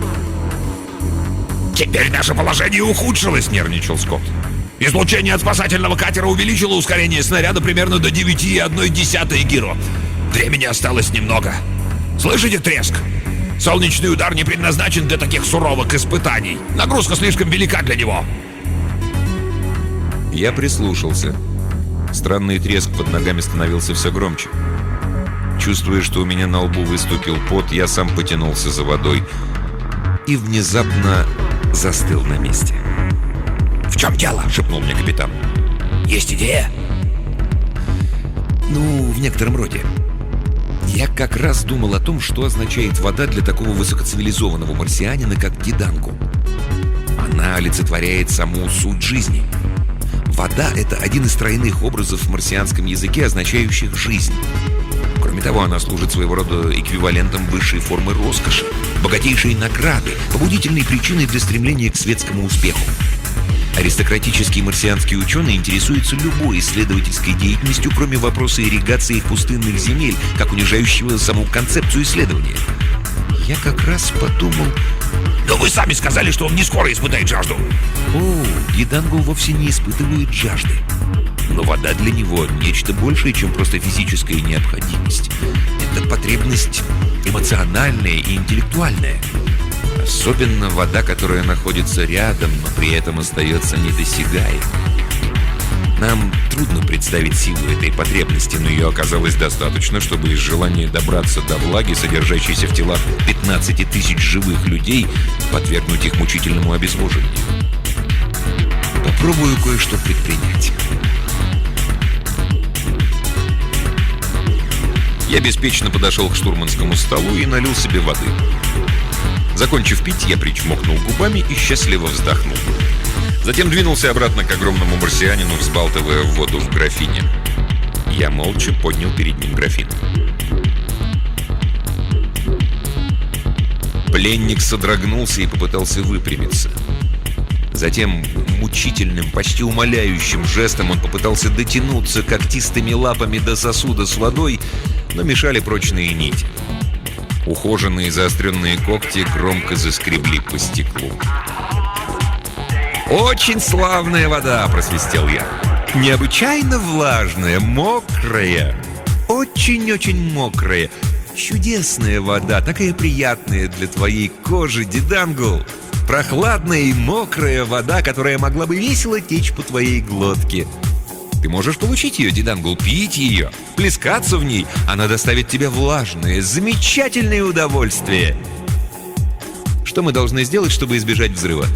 S3: «Теперь наше положение ухудшилось», — нервничал Скотт. «Излучение от спасательного катера увеличило ускорение снаряда примерно до 9,1 гиро. Времени осталось немного. Слышите треск? Солнечный удар не предназначен для таких суровых испытаний. Нагрузка слишком велика для него».
S1: Я прислушался. Странный треск под ногами становился все громче. Чувствуя, что у меня на лбу выступил пот, я сам потянулся за водой и внезапно застыл на месте.
S3: «В чем дело?» — шепнул мне капитан. «Есть идея?»
S1: Ну, в некотором роде. Я как раз думал о том, что означает вода для такого высокоцивилизованного марсианина, как Дидангу. Она олицетворяет саму суть жизни. Вода — это один из тройных образов в марсианском языке, означающих «жизнь». Кроме того, она служит своего рода эквивалентом высшей формы роскоши, богатейшей награды, побудительной причиной для стремления к светскому успеху. Аристократические марсианские ученые интересуются любой исследовательской деятельностью, кроме вопроса ирригации их пустынных земель, как унижающего саму концепцию исследования. Я как раз подумал...
S3: «Но вы сами сказали, что он не скоро испытает жажду».
S1: О, Дидангу вовсе не испытывает жажды. Но вода для него нечто большее, чем просто физическая необходимость. Это потребность эмоциональная и интеллектуальная. Особенно вода, которая находится рядом, но при этом остается недосягаемой. Нам трудно представить силу этой потребности, но ее оказалось достаточно, чтобы из желания добраться до влаги, содержащейся в телах 15 тысяч живых людей, подвергнуть их мучительному обезвоживанию. Попробую кое-что предпринять. Я беспечно подошел к штурманскому столу и налил себе воды. Закончив пить, я причмокнул губами и счастливо вздохнул. Затем двинулся обратно к огромному марсианину, взбалтывая воду в графине. Я молча поднял перед ним графин. Пленник содрогнулся и попытался выпрямиться. Затем мучительным, почти умоляющим жестом он попытался дотянуться когтистыми лапами до сосуда с водой, но мешали прочные нити. Ухоженные заостренные когти громко заскребли по стеклу. «Очень славная вода!» – просвистел я. «Необычайно влажная, мокрая, очень-очень мокрая. Чудесная вода, такая приятная для твоей кожи, Дидангу. Прохладная и мокрая вода, которая могла бы весело течь по твоей глотке. Ты можешь получить ее, Дидангу, пить ее, плескаться в ней. Она доставит тебе влажное, замечательное удовольствие. Что мы должны сделать, чтобы избежать взрыва?»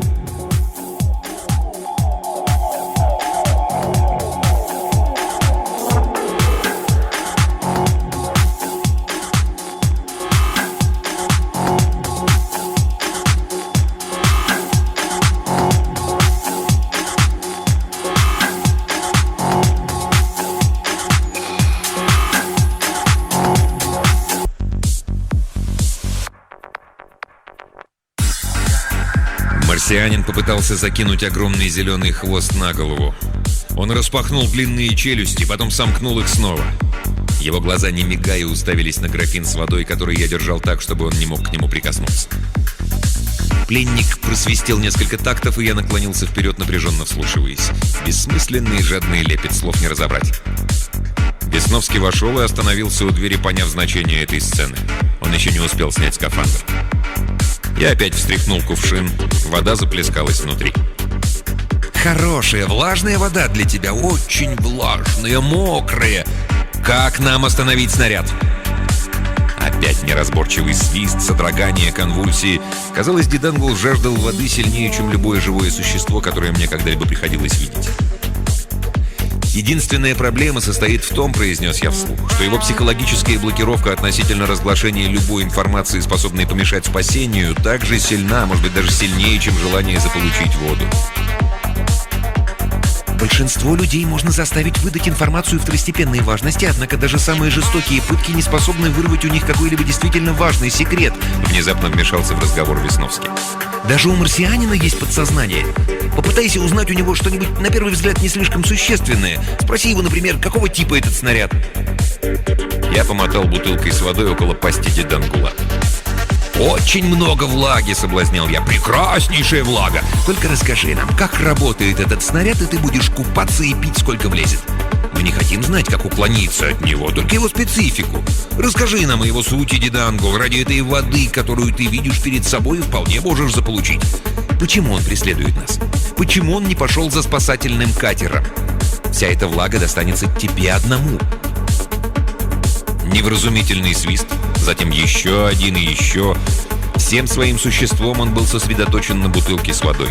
S1: Марсианин попытался закинуть огромный зеленый хвост на голову. Он распахнул длинные челюсти, потом сомкнул их снова. Его глаза, не мигая, уставились на графин с водой, который я держал так, чтобы он не мог к нему прикоснуться. Пленник просвистел несколько тактов, и я наклонился вперед, напряженно вслушиваясь. Бессмысленный и жадный лепет, слов не разобрать. Весновский вошел и остановился у двери, поняв значение этой сцены. Он еще не успел снять скафандр. Я опять встряхнул кувшин, вода заплескалась внутри. «Хорошая, влажная вода для тебя, очень влажная, мокрая. Как нам остановить снаряд?» Опять неразборчивый свист, содрогание, конвульсии. Казалось, Дидангу жаждал воды сильнее, чем любое живое существо, которое мне когда-либо приходилось видеть. Единственная проблема состоит в том, произнес я вслух, что его психологическая блокировка относительно разглашения любой информации, способной помешать спасению, так же сильна, может быть, даже сильнее, чем желание заполучить воду. Большинство людей можно заставить выдать информацию второстепенной важности, однако даже самые жестокие пытки не способны вырвать у них какой-либо действительно важный секрет. Внезапно вмешался в разговор Весновский. Даже у марсианина есть подсознание. Попытайся узнать у него что-нибудь, на первый взгляд, не слишком существенное. Спроси его, например, какого типа этот снаряд. Я помотал бутылкой с водой около пасти Дедангула. «Очень много влаги», — соблазнял я. «Прекраснейшая влага! Только расскажи нам, как работает этот снаряд, и ты будешь купаться и пить, сколько влезет. Мы не хотим знать, как уклониться от него, только его специфику. Расскажи нам о его сути, Дедангул. Ради этой воды, которую ты видишь перед собой, вполне можешь заполучить. Почему он преследует нас? Почему он не пошел за спасательным катером? Вся эта влага достанется тебе одному». Невразумительный свист, затем еще один и еще. Всем своим существом он был сосредоточен на бутылке с водой.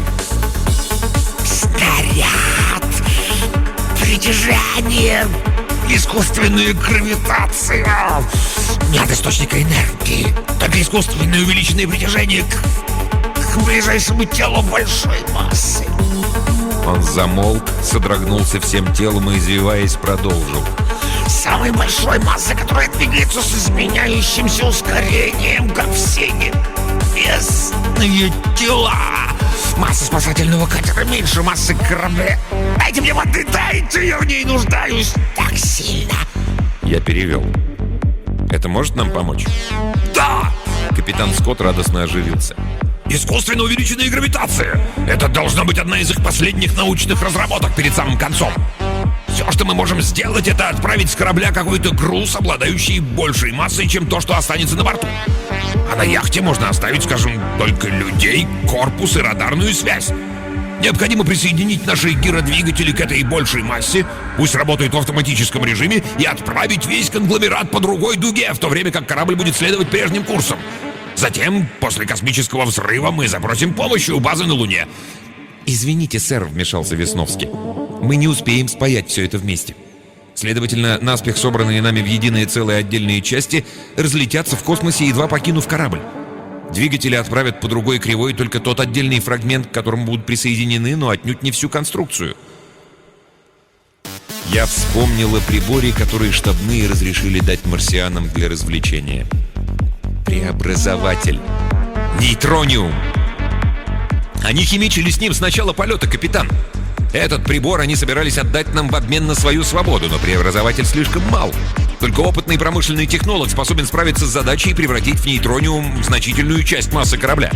S3: Снаряд! Притяжение! Искусственная гравитация! Нет источника энергии, только искусственное увеличенное притяжение к ближайшему телу большой массы.
S1: Он замолк, содрогнулся всем телом и, извиваясь, продолжил.
S3: Самой большой массы, которая двигается с изменяющимся ускорением, как все небесные тела. Масса спасательного катера меньше массы корабля. Дайте мне воды, дайте, я в ней нуждаюсь так сильно.
S1: Я перевел. Это может нам помочь?
S3: Да!
S1: Капитан Скотт радостно оживился.
S3: Искусственно увеличенная гравитация. Это должна быть одна из их последних научных разработок перед самым концом. Все, что мы можем сделать, это отправить с корабля какой-то груз, обладающий большей массой, чем то, что останется на борту. А на яхте можно оставить, скажем, только людей, корпус и радарную связь. Необходимо присоединить наши гиродвигатели к этой большей массе, пусть работают в автоматическом режиме, и отправить весь конгломерат по другой дуге, в то время как корабль будет следовать прежним курсом. Затем, после космического взрыва, мы запросим помощи у базы на Луне.
S1: «Извините, сэр», — вмешался Весновский. «Мы не успеем спаять все это вместе. Следовательно, наспех собранные нами в единое целое отдельные части разлетятся в космосе, едва покинув корабль. Двигатели отправят по другой кривой только тот отдельный фрагмент, к которому будут присоединены, но отнюдь не всю конструкцию». Я вспомнил о приборе, который штабные разрешили дать марсианам для развлечения. Преобразователь. Нейтрониум. Они химичили с ним с начала полета, капитан. Этот прибор они собирались отдать нам в обмен на свою свободу, но преобразователь слишком мал. Только опытный промышленный технолог способен справиться с задачей и превратить в нейтрониум значительную часть массы корабля.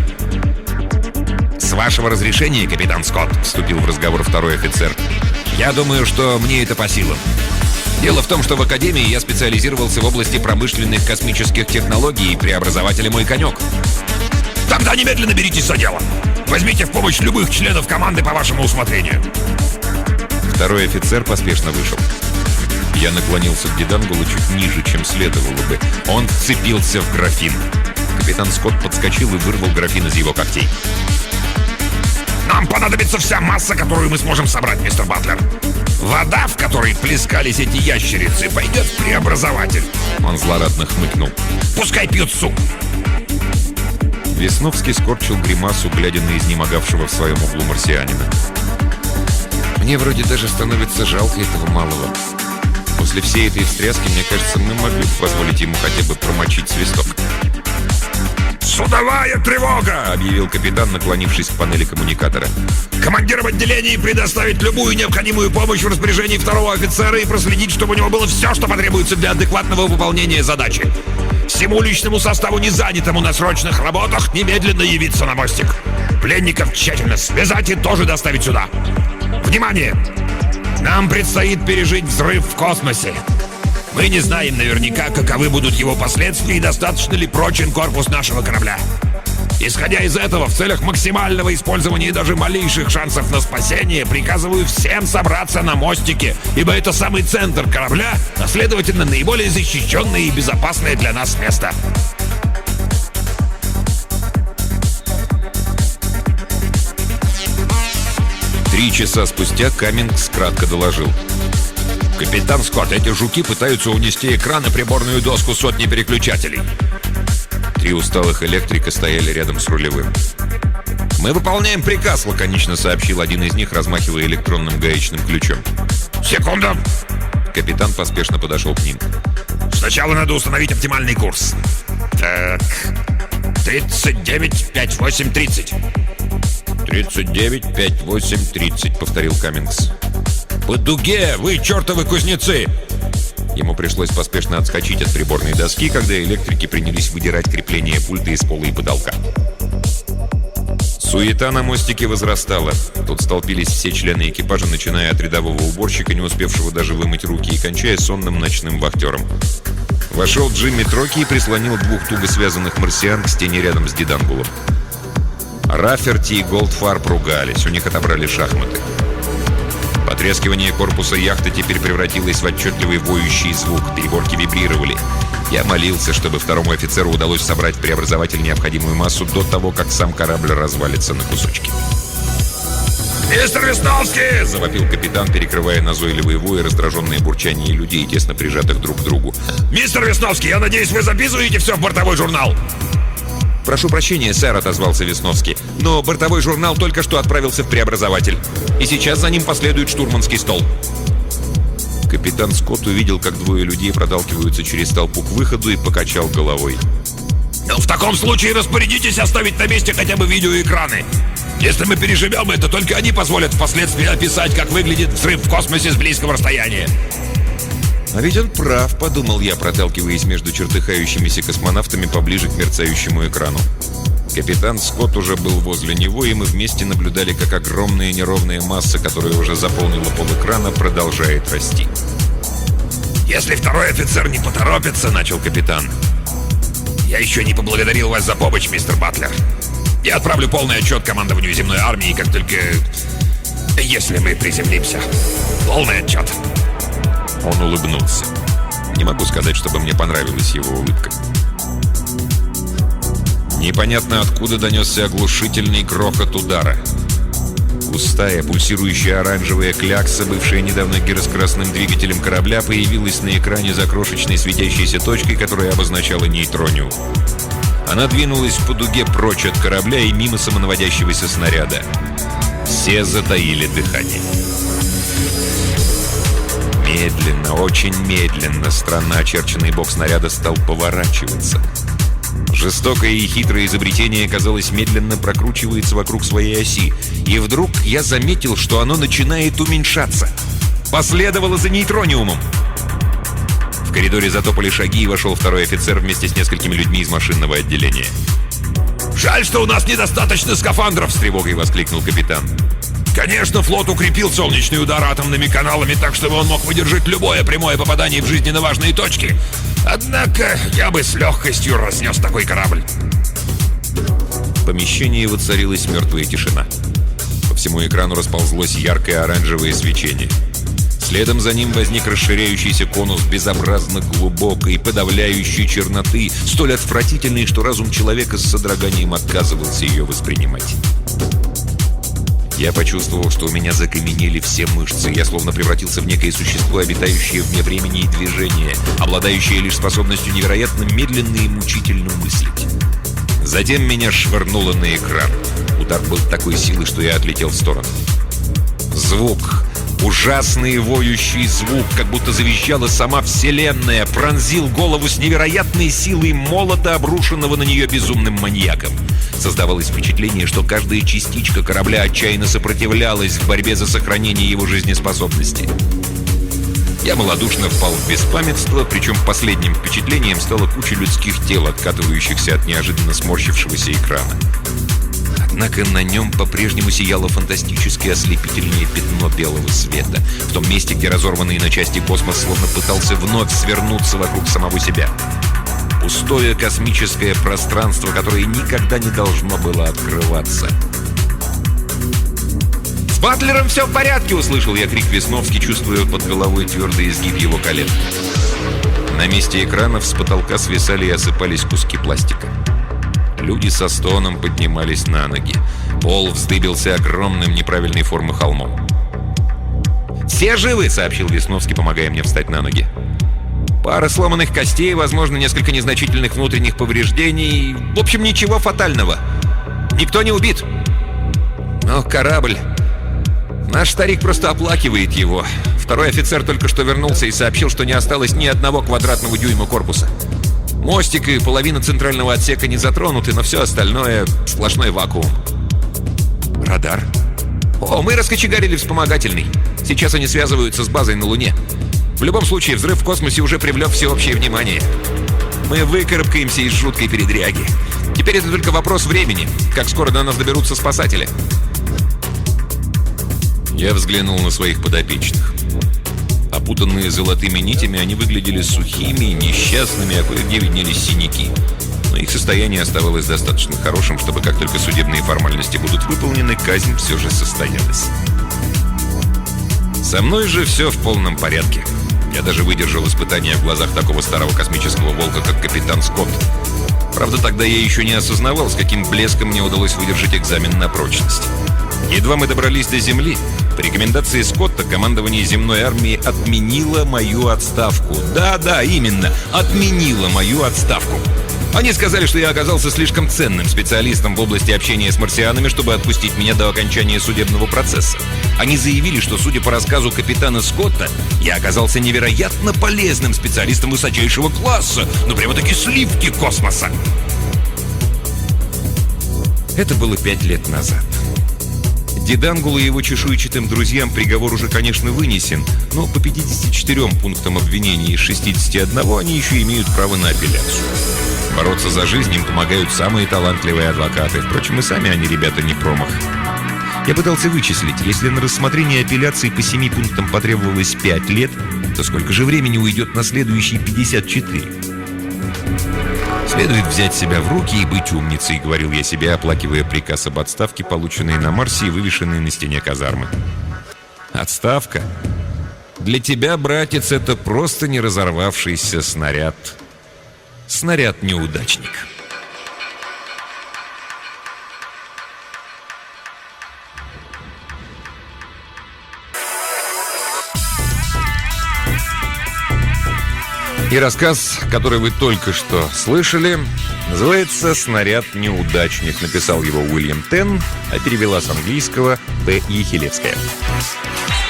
S1: «С вашего разрешения, капитан Скотт», — вступил в разговор второй офицер, «я думаю, что мне это по силам. Дело в том, что в Академии я специализировался в области промышленных космических технологий, и преобразователь мой конек».
S3: Тогда немедленно беритесь за дело. Возьмите в помощь любых членов команды по вашему усмотрению.
S1: Второй офицер поспешно вышел. Я наклонился к Дедангулу чуть ниже, чем следовало бы. Он вцепился в графин. Капитан Скотт подскочил и вырвал графин из его когтей.
S3: Нам понадобится вся масса, которую мы сможем собрать, мистер Батлер. Вода, в которой плескались эти ящерицы, пойдет в преобразователь.
S1: Он злорадно хмыкнул.
S3: Пускай пьют суп.
S1: Весновский скорчил гримасу, глядя на изнемогавшего в своем углу марсианина. Мне вроде даже становится жалко этого малого. После всей этой встряски, мне кажется, мы могли бы позволить ему хотя бы промочить свисток.
S3: «Судовая тревога!» —
S1: объявил капитан, наклонившись к панели коммуникатора.
S3: «Командир в отделении предоставить любую необходимую помощь в распоряжении второго офицера и проследить, чтобы у него было все, что потребуется для адекватного выполнения задачи. Всему личному составу, не занятому на срочных работах, немедленно явиться на мостик. Пленников тщательно связать и тоже доставить сюда. Внимание! Нам предстоит пережить взрыв в космосе. Мы не знаем наверняка, каковы будут его последствия и достаточно ли прочен корпус нашего корабля. Исходя из этого, в целях максимального использования даже малейших шансов на спасение, приказываю всем собраться на мостике, ибо это самый центр корабля, а следовательно, наиболее защищенное и безопасное для нас место.
S1: Три часа спустя Каммингс кратко доложил.
S3: «Капитан Скотт, эти жуки пытаются унести экран и приборную доску сотни переключателей».
S1: 3 усталых электрика стояли рядом с рулевым.
S2: «Мы выполняем приказ», — лаконично сообщил один из них, размахивая электронным гаечным ключом.
S3: «Секунду!»
S1: Капитан поспешно подошел к ним.
S3: «Сначала надо установить оптимальный курс. Так, 39, 5, 8, 30.
S1: 39, 5, 8, 30, повторил Каммингс.
S2: «По дуге! Вы чертовы кузнецы!»
S1: Ему пришлось поспешно отскочить от приборной доски, когда электрики принялись выдирать крепление пульта из пола и потолка. Суета на мостике возрастала. Тут столпились все члены экипажа, начиная от рядового уборщика, не успевшего даже вымыть руки, и кончая сонным ночным вахтером. Вошел Джимми Троки и прислонил 2 туго связанных марсиан к стене рядом с Дидангулом. Рафферти и Голдфарб ругались, у них отобрали шахматы. Потрескивание корпуса яхты теперь превратилось в отчетливый воющий звук, переборки вибрировали. Я молился, чтобы второму офицеру удалось собрать в преобразователь необходимую массу до того, как сам корабль развалится на кусочки.
S3: «Мистер Весновский!» —
S1: завопил капитан, перекрывая назойливые вои, раздраженные бурчание людей, тесно прижатых друг к другу.
S3: «Мистер Весновский, я надеюсь, вы записываете все в бортовой журнал?»
S1: «Прошу прощения, сэр», — отозвался Весновский, «но бортовой журнал только что отправился в преобразователь, и сейчас за ним последует штурманский стол». Капитан Скотт увидел, как 2 людей проталкиваются через толпу к выходу, и покачал головой.
S3: «Ну, в таком случае распорядитесь оставить на месте хотя бы видеоэкраны. Если мы переживем это, только они позволят впоследствии описать, как выглядит взрыв в космосе с близкого расстояния».
S1: «А ведь он прав», — подумал я, проталкиваясь между чертыхающимися космонавтами поближе к мерцающему экрану. Капитан Скотт уже был возле него, и мы вместе наблюдали, как огромная неровная масса, которая уже заполнила полэкрана, продолжает расти.
S3: «Если второй офицер не поторопится», — начал капитан. «Я еще не поблагодарил вас за помощь, мистер Батлер. Я отправлю полный отчет командованию земной армии, как только... если мы приземлимся. Полный отчет».
S1: Он улыбнулся. Не могу сказать, чтобы мне понравилась его улыбка. Непонятно откуда донесся оглушительный грохот удара. Густая, пульсирующая оранжевая клякса, бывшая недавно гироскоростным двигателем корабля, появилась на экране за крошечной светящейся точкой, которая обозначала нейтрониум. Она двинулась по дуге прочь от корабля и мимо самонаводящегося снаряда. Все затаили дыхание. Медленно, очень медленно, странно очерченный бок снаряда стал поворачиваться. Жестокое и хитрое изобретение, казалось, медленно прокручивается вокруг своей оси. И вдруг я заметил, что оно начинает уменьшаться. Последовало за нейтрониумом. В коридоре затопали шаги, и вошел второй офицер вместе с несколькими людьми из машинного отделения.
S3: «Жаль, что у нас недостаточно скафандров!» — с тревогой воскликнул капитан. «Конечно, флот укрепил солнечный удар атомными каналами, так чтобы он мог выдержать любое прямое попадание в жизненно важные точки. Однако я бы с легкостью разнес такой корабль».
S1: В помещении воцарилась мертвая тишина. По всему экрану расползлось яркое оранжевое свечение. Следом за ним возник расширяющийся конус безобразно глубокой, подавляющей черноты, столь отвратительной, что разум человека с содроганием отказывался ее воспринимать. Я почувствовал, что у меня закаменели все мышцы. Я словно превратился в некое существо, обитающее вне времени и движения, обладающее лишь способностью невероятно медленно и мучительно мыслить. Затем меня швырнуло на экран. Удар был такой силы, что я отлетел в сторону. Звук, ужасный воющий звук, как будто завизжала сама Вселенная, пронзил голову с невероятной силой молота, обрушенного на нее безумным маньяком. Создавалось впечатление, что каждая частичка корабля отчаянно сопротивлялась в борьбе за сохранение его жизнеспособности. Я малодушно впал в беспамятство, причем последним впечатлением стала куча людских тел, откатывающихся от неожиданно сморщившегося экрана. Однако на нем по-прежнему сияло фантастическое ослепительное пятно белого света, в том месте, где разорванный на части космос словно пытался вновь свернуться вокруг самого себя. Пустое космическое пространство, которое никогда не должно было открываться. «С Батлером все в порядке!» — услышал я крик Весновский, чувствуя под головой твердый изгиб его колен. На месте экранов с потолка свисали и осыпались куски пластика. Люди со стоном поднимались на ноги. Пол вздыбился огромным неправильной формы холмом. «Все живы», — сообщил Весновский, помогая мне встать на ноги. «Пара сломанных костей, возможно, несколько незначительных внутренних повреждений. В общем, ничего фатального. Никто не убит. Но корабль... Наш старик просто оплакивает его. Второй офицер только что вернулся и сообщил, что не осталось ни одного квадратного дюйма корпуса. Мостик и половина центрального отсека не затронуты, но все остальное — сплошной вакуум».
S2: «Радар?»
S1: «О, мы раскочегарили вспомогательный. Сейчас они связываются с базой на Луне. В любом случае, взрыв в космосе уже привлек всеобщее внимание. Мы выкарабкаемся из жуткой передряги. Теперь это только вопрос времени, как скоро до нас доберутся спасатели». Я взглянул на своих подопечных. Опутанные золотыми нитями, они выглядели сухими, несчастными, а кое-где виднелись синяки. Но их состояние оставалось достаточно хорошим, чтобы как только судебные формальности будут выполнены, казнь все же состоялась. Со мной же все в полном порядке. Я даже выдержал испытания в глазах такого старого космического волка, как капитан Скотт. Правда, тогда я еще не осознавал, с каким блеском мне удалось выдержать экзамен на прочность. Едва мы добрались до Земли, по рекомендации Скотта командование земной армии отменило мою отставку. Да, именно, отменило мою отставку. Они сказали, что я оказался слишком ценным специалистом в области общения с марсианами, чтобы отпустить меня до окончания судебного процесса. Они заявили, что, судя по рассказу капитана Скотта, я оказался невероятно полезным специалистом высочайшего класса, ну прямо-таки сливки космоса. Это было 5 лет назад. Дедангулу и его чешуйчатым друзьям приговор уже, конечно, вынесен, но по 54 пунктам обвинений из 61 они еще имеют право на апелляцию. Бороться за жизнь им помогают самые талантливые адвокаты. Впрочем, и сами они, ребята, не промах. Я пытался вычислить, если на рассмотрение апелляции по 7 пунктам потребовалось 5 лет, то сколько же времени уйдет на следующие 54? «Следует взять себя в руки и быть умницей», — говорил я себе, оплакивая приказ об отставке, полученный на Марсе и вывешенный на стене казармы. «Отставка? Для тебя, братец, это просто не разорвавшийся снаряд. Снаряд-неудачник». И рассказ, который вы только что слышали, называется «Снаряд-неудачник». Написал его Уильям Тен, а перевела с английского П. Ехелевская.